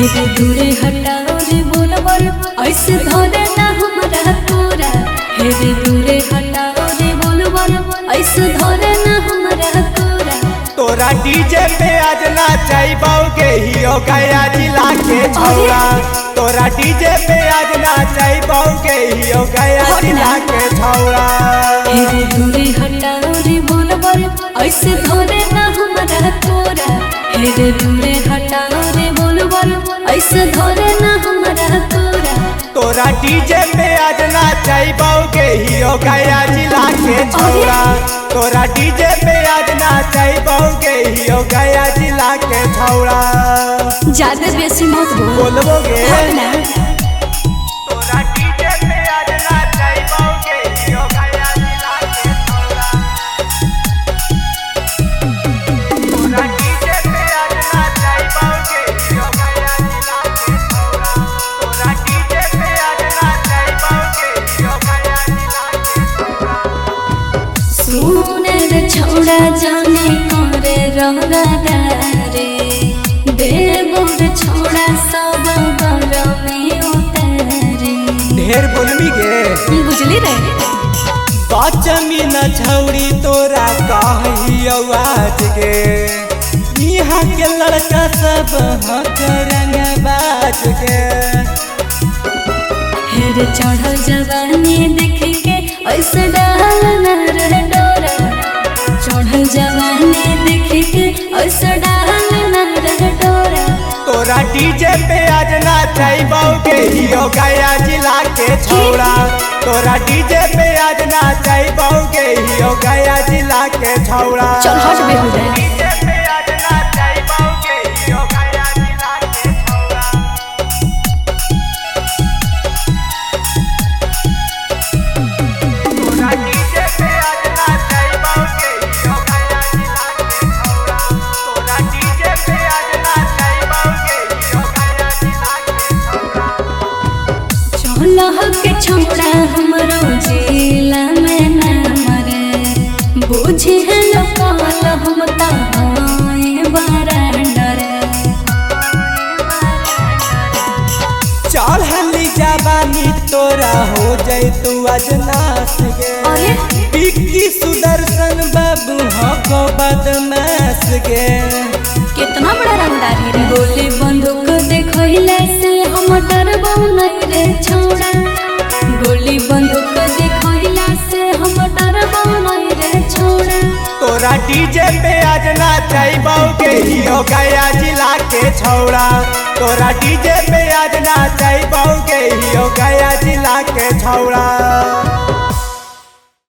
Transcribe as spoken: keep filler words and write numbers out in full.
रे दूरे हटाओ रे बोल बोल ऐसे धरे ना हमरा तोरा। हे रे दूरे हटाओ रे बोल बोल ऐसे धरे ना हमरा तोरा। तोरा डीजे पे आज नाचैबौगे हियो गया जिला के छौड़ा। तोरा डीजे पे आज नाचैबौगे हियो गया जिला के छौड़ा। हे रे दूरे हटाओ रे बोल बोल ऐसे धरे ना हमरा तोरा। हे रे दूरे हटाओ रे बोल बोल ऐसे धरे ना हमरा तोरा। तोरा डीजे पे आज नाचैबौगे हियो गया जिला के छौड़ा। तोरा डीजे पे आज नाचैबौगे हियो गया जिला के छौड़ा। ज्यादा बेसी मत बोल। बोलबोगे ना तोरा डीजे पे आज नाचैबौगे हियो गया जिला के छौड़ा। तोरा डीजे पे आज नाचैबौगे हियो गया जिला के छौड़ा। तोरा डीजे पे आज नाचैबौगे हियो गया जिला के छौड़ा। सुने रे छौड़ा जाने करे रंगा रे। देवो रे छौड़ा सब गर में उतारे। ढेर बोलबी गे बुझली रे बचमी न छौड़ी तोरा कहियो आज गे। यहाँ के लड़का सब हक रंग बाज के। हेर चढ़ल जवानी देख के ऐसे डाल न रे डोरा। चढ़ल जवानी देख के ऐसे डाल न रे डोरा। तोरा डीजे पे आज नाचैबौगे हियो गया जिला के छौड़ा। तोरा डीजे पे आज नाचैबौगे हियो गया जिला के छौड़ा। चल हट बेहुदा। डीजे पे आज नाचैबौगे हियो गया जिला के छौड़ा। तोरा डीजे पे आज नाचैबौगे हियो गया जिला के छौड़ा। तोरा डीजे पे आज नाचैबौगे हियो गया जिला के छौड़ा। चल के छौड़ा हमरो जिला में नाम रे। बुझे लोकल हम ताए बरांडर। चढ़ली जवानी तोरा हो जैतू आज नाच गे। अरे बिक्की सुदर्शन बाबू हको बदमाश गे। कितना बड़ा रंगदार है रे। गोली बंदूक देखैले से हम डरबो नहीं रे छौड़ा। गोली बंदूक देखैला से हम डरबो नहीं रे छौड़ा। तोरा डीजे पे आज नाचैबौगे हियो गया जिला के छौड़ा। तोरा डीजे पे आज नाचैबौगे हियो गया जिला के छौड़ा।